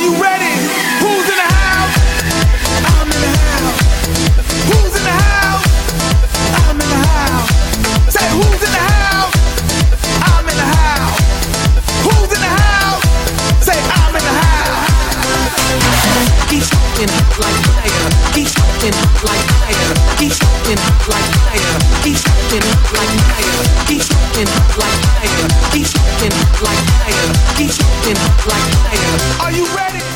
you ready? Who's in the house? I'm in the house. Who's in the house? I'm in the house. Say who's in the house? I'm in the house. Who's in the house? Say I'm in the house. He's shooting like fire. He's shooting like fire. He's shooting like fire. He's shooting like fire. He's shooting like fire. He's shooting like fire. He's shooting like fire. Are you ready?